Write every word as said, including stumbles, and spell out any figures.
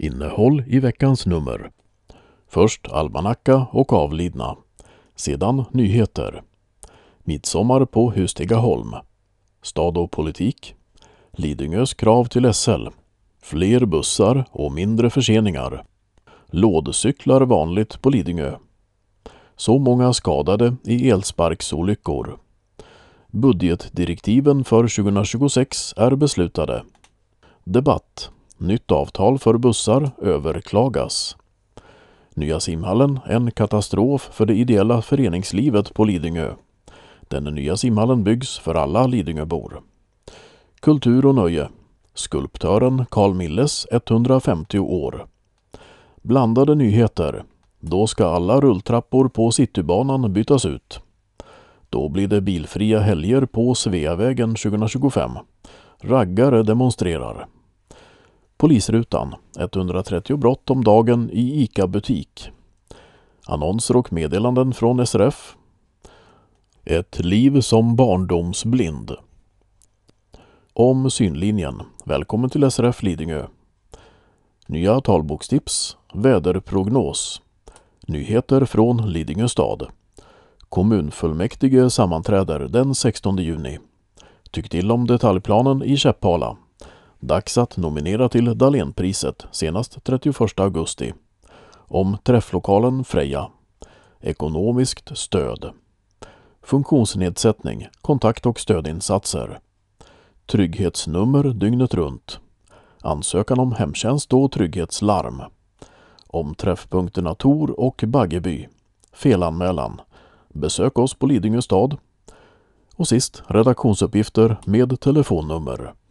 Innehåll i veckans nummer. Först almanacka och avlidna. Sedan nyheter. Midsommar på Hustigaholm. Stad och politik. Lidingös krav till S L. Fler bussar och mindre förseningar. Lådcyklar vanligt på Lidingö. Så många skadade i elsparksolyckor. Budgetdirektiven för tjugohundratjugosex är beslutade. Debatt. Nytt avtal för bussar överklagas. Nya simhallen, en katastrof för det ideella föreningslivet på Lidingö. Den nya simhallen byggs för alla Lidingöbor. Kultur och nöje. Skulptören Carl Milles etthundrafemtio år. Blandade nyheter. Då ska alla rulltrappor på Citybanan bytas ut. Då blir det bilfria helger på Sveavägen tjugohundratjugofem. Raggare demonstrerar. Polisrutan. etthundratrettio brott om dagen i ICA-butik. Annonser och meddelanden från S R F. Ett liv som barndomsblind. Om synlinjen. Välkommen till S R F Lidingö. Nya talbokstips. Väderprognos. Nyheter från Lidingö stad. Kommunfullmäktige sammanträder den sextonde juni. Tyck till om detaljplanen i Käppala. Dags att nominera till Dahlénpriset senast trettioförsta augusti. Om träfflokalen Freja. Ekonomiskt stöd. Funktionsnedsättning, kontakt- och stödinsatser. Trygghetsnummer dygnet runt. Ansökan om hemtjänst och trygghetslarm. Om träffpunkterna Tor och Baggeby. Felanmälan. Besök oss på Lidingö stad. Och sist redaktionsuppgifter med telefonnummer.